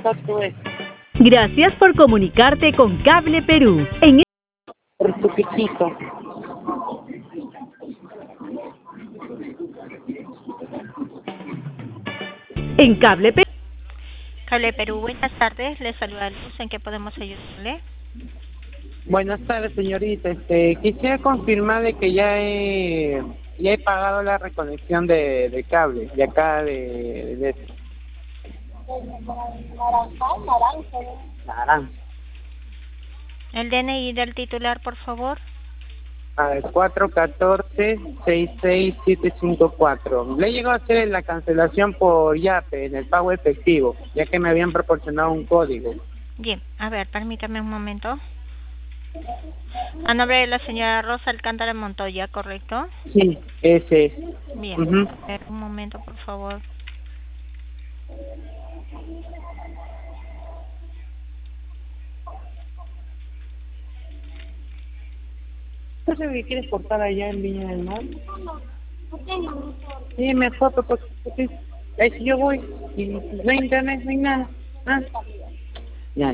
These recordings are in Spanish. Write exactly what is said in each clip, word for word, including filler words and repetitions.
exacto es. Gracias por comunicarte con Cable Perú. En Por tu piquito. En Cable Perú. Cable Perú, buenas tardes. Les saluda Luz. ¿En qué podemos ayudarle? Buenas tardes, señorita. Este, quisiera confirmar de que ya he, ya he pagado la reconexión de, de cable, de acá de... de Naranja, Naranja. El D N I del titular, por favor. A ver, cuatro uno cuatro, seis seis siete cinco cuatro. Le llegó a hacer la cancelación por Yape, en el pago efectivo, ya que me habían proporcionado un código. Bien, a ver, permítame un momento. A nombre de la señora Rosa Alcántara Montoya, ¿correcto? Sí, ese es. Bien, Uh-huh. a ver, un momento, por favor. ¿No sé qué quieres cortar allá en Viña del Mar? Sí, mejor, porque, porque ahí si yo voy y no hay internet, no hay nada. ¿Ah? Ya.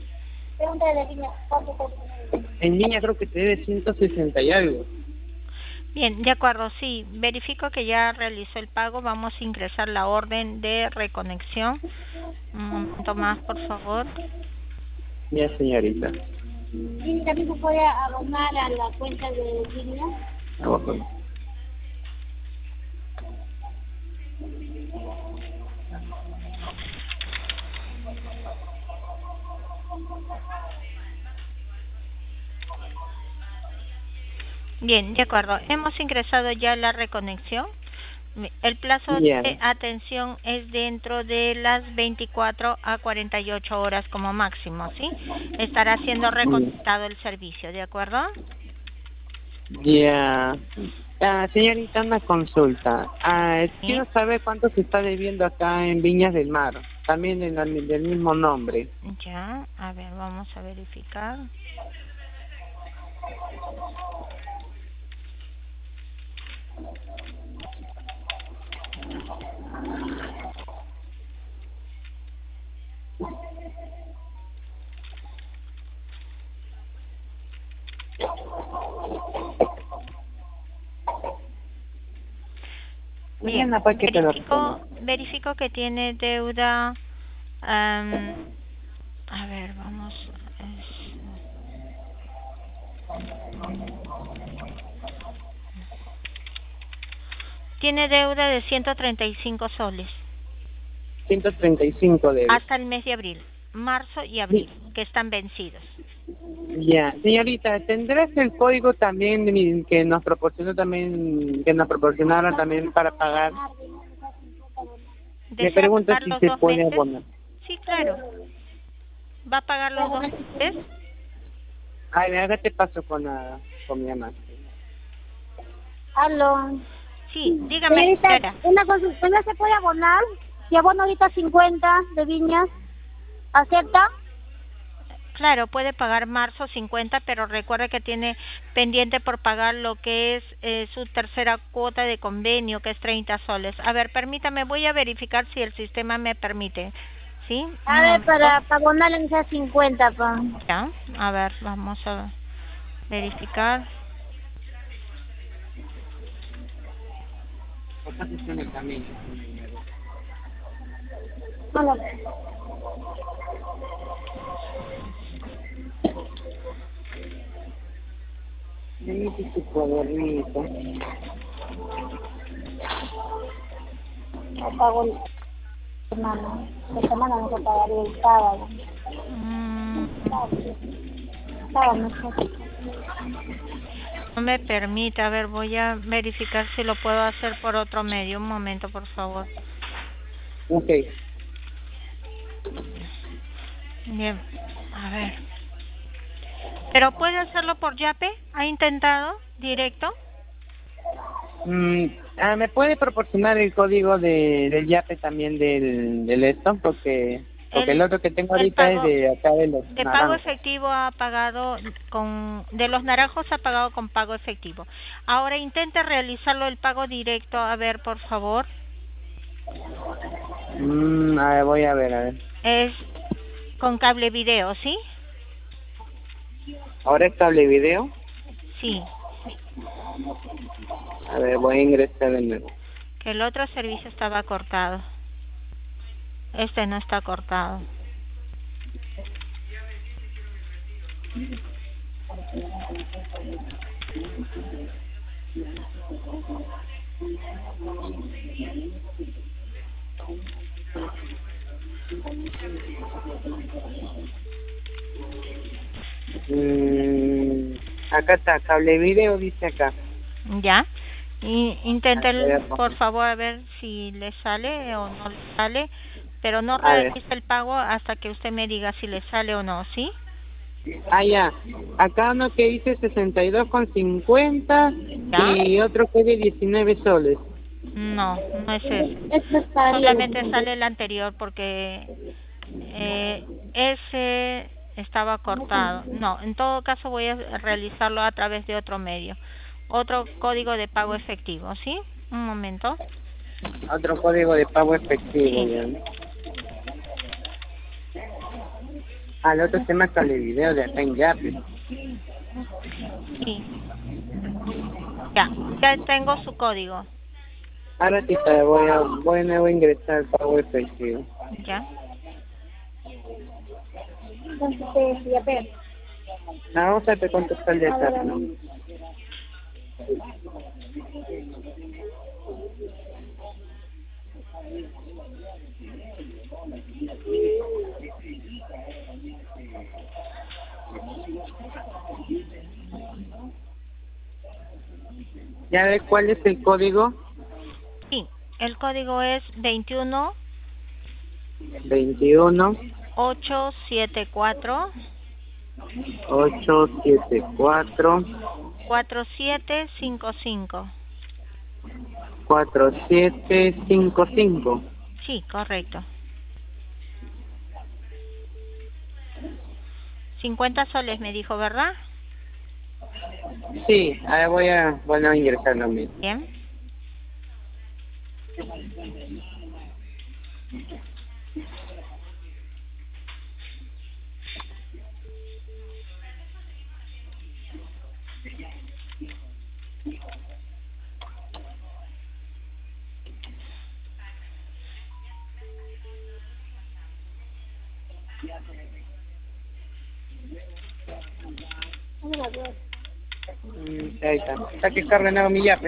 En Viña creo que te debe ciento sesenta y algo. Bien, de acuerdo, sí. Verifico que ya realizó el pago. Vamos a ingresar la orden de reconexión. Un momento más, por favor. Ya, señorita. ¿Y también se puede abonar a la cuenta de Viña? Abajo. Bien, de acuerdo. Hemos ingresado ya la reconexión. El plazo Yeah. de atención es dentro de las veinticuatro a cuarenta y ocho horas como máximo, ¿sí? Estará siendo reconectado el servicio, ¿de acuerdo? Ya. Ah, señorita, una consulta. Ah, ¿Sí? quiero saber cuánto se está debiendo acá en Viñas del Mar. También en la, del mismo nombre. Ya, a ver, vamos a verificar. Bien, Mañana, pues, que te lo verifico, verifico que tiene deuda. Um, a ver, vamos. Es, tiene deuda de ciento treinta y cinco soles ciento treinta y cinco de... hasta el mes de abril, marzo y abril, que están vencidos. Ya, señorita, ¿tendrás el código también de mi- que nos proporcionó también, que nos proporcionaron también para pagar? Me ¿Desea pregunto pagar si los se dos puede meses? abonar. Sí, claro. ¿Va a pagar los dos meses? Ay, ahora te paso con, la, con mi mamá. Aló. Sí, dígame, Señorita, señora. una consulta, ¿no se puede abonar? Si abono ahorita cincuenta de Viñas, ¿acepta? Claro, puede pagar marzo cincuenta, pero recuerde que tiene pendiente por pagar lo que es eh, su tercera cuota de convenio, que es treinta soles. A ver, permítame, voy a verificar si el sistema me permite. ¿Sí? A Un ver, momento. para, para abonar en esas cincuenta, pa. Ya, a ver, vamos a verificar. Hola. Dame tu cuadernito. No pago el semana. La semana no se pagaría el sábado. Mm, Sábado, no sé. no me permite, a ver, voy a verificar si lo puedo hacer por otro medio. Un momento, por favor. Ok. Bien, a ver. ¿Pero puede hacerlo por Yape? ¿Ha intentado directo? Mm, ah, ¿me puede proporcionar el código de, del Yape también del, del esto? Porque, porque el El, otro que tengo el ahorita es pago de acá de los de pago naranjos. efectivo ha pagado con, de los naranjos ha pagado con pago efectivo. Ahora intente realizarlo el pago directo, a ver, por favor. Mm, a ver, voy a ver, a ver. Es Con cable video, ¿sí? ¿Ahora es cable video? Sí. A ver, voy a ingresar de nuevo. Que el otro servicio estaba cortado. Este no está cortado. Mm, acá está, cable video, dice acá. Ya. Y intente, A ver, por favor, a ver si le sale o no le sale. Pero no A ver. realice el pago hasta que usted me diga si le sale o no, ¿sí? Ah, ya. Acá uno que dice sesenta y dos con cincuenta ¿Ya? y otro que de diecinueve soles. No, no es ese. Esto está Solamente bien. sale el anterior porque eh, ese estaba cortado. No, en todo caso voy a realizarlo a través de otro medio. Otro código de pago efectivo, ¿sí? Un momento. Otro código de pago efectivo, Sí. ya. Ah, el otro tema cable video de acá en Yape. Sí. Ya, ya tengo su código. Ahora sí, te voy a, voy a nuevo a ingresar el pago efectivo. Ya. Entonces, eh, ya ve. Ah, vamos a ver cuánto está el de A ver, acá, a ver. ¿no? ¿Ya ves cuál es el código? Sí, el código es veintiuno veintiuno ocho siete cuatro ocho siete cuatro cuatro siete cinco cinco. cuatro siete cinco cinco. Sí, correcto. cincuenta soles me dijo, ¿verdad? Sí, ahora voy a, bueno, a ingresar lo mismo. Bien. Mm, ahí está. Está que carga nuevo mi Yape.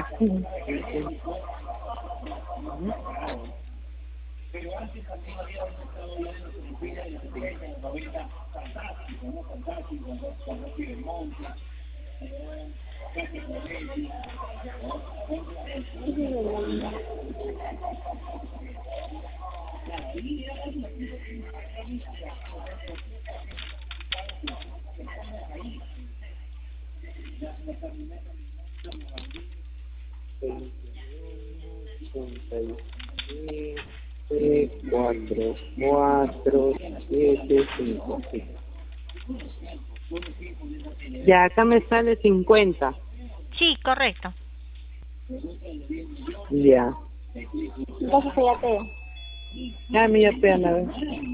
cuatro, cuatro, siete, cinco, cinco. Ya, acá me sale cincuenta. Sí, correcto. Ya. Entonces, ya te. Ya, mi Yape, a ver.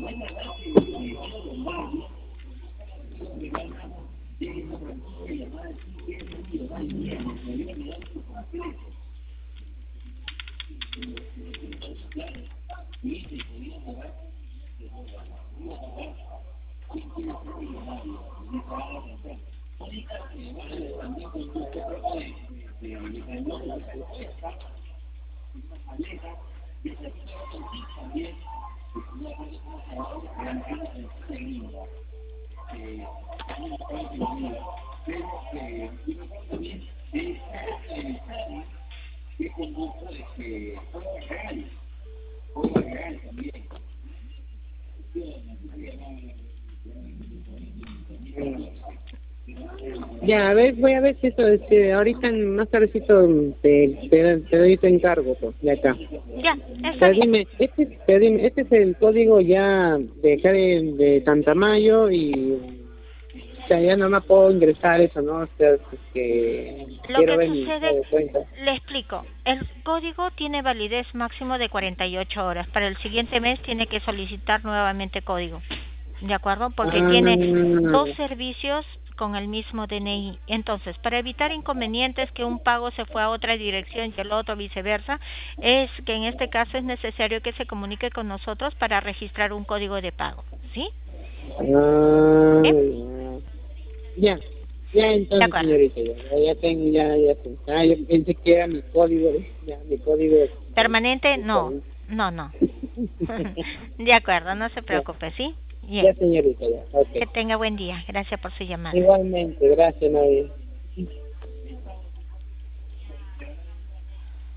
Ya, a ver, voy a ver si eso, este, ahorita en más tardecito te, te, te doy tu encargo, pues, de acá. Ya, está Pero bien. dime, este, pero dime, este es el código ya de acá de, de Tantamayo y, o sea, ya no me puedo ingresar eso, ¿no? O sea, es que Lo quiero que ver mi estado sucede, de cuenta. le explico. El código tiene validez máximo de cuarenta y ocho horas. Para el siguiente mes tiene que solicitar nuevamente código. ¿de acuerdo? Porque Ah, tiene dos servicios con el mismo D N I. Entonces, para evitar inconvenientes que un pago se fue a otra dirección y el otro viceversa, es que en este caso es necesario que se comunique con nosotros para registrar un código de pago, ¿sí? ah, ¿Sí? ya, ya De entonces, acuerdo. señorita, ya, ya tengo, ya, ya sé. Ah, yo pensé que era mi código, ya, mi código. Permanente, no, no, no. De acuerdo, no se Ya, preocupe, ¿sí? Bien. ya, señorita, ya, ok. Que tenga buen día. Gracias por su llamada. Igualmente, gracias, Nadia.